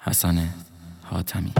حسن حاتمی.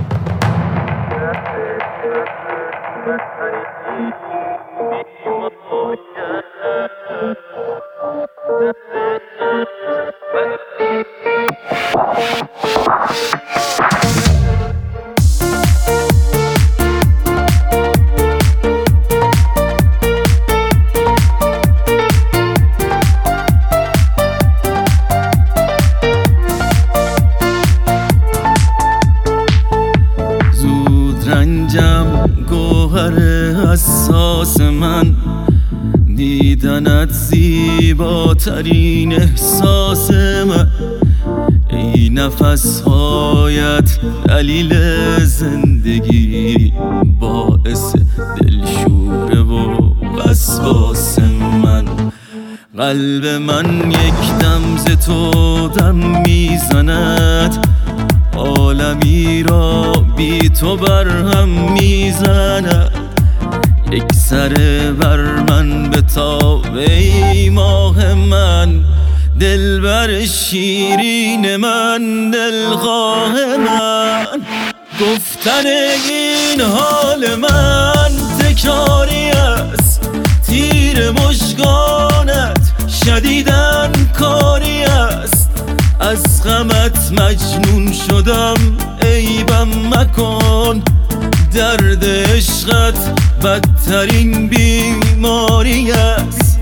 رنجم گوهر حساس من، دیدنت زیباترین احساس من. ای نفسهایت دلیل زندگی، باعث دلشوره و وسواس من. قلب من یک دم ز تو دم میزند، عالمی را بی تو برهم میزند. یک سره بر من بتاب ای ماه من، دلبر شیرین من، دلخواه من. گفتن این حال من تکراری است، تیر مژگانت شدیداً کاری است. از غمت مجنون شدم عیبم مکن، درد عشقت بدترین بیماری است.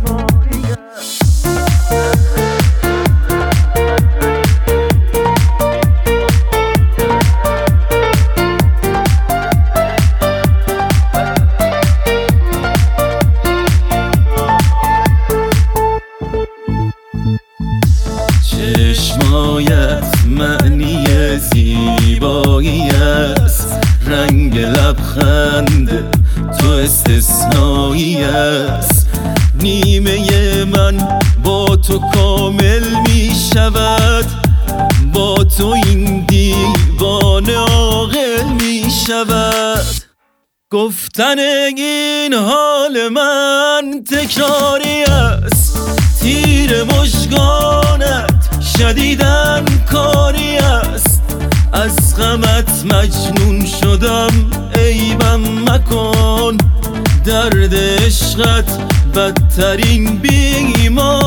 چشمایت معنی زیبایی است، رنگ لبخند تو استثنایی است. نیمه من با تو کامل می شود، با تو این دیوانه عاقل می شود. گفتن این حال من تکراری است، تیر مژگانت شدیداً کاری است. از غمت مجنون شدم عیبم مکن، درد عشقت بدترین بیماری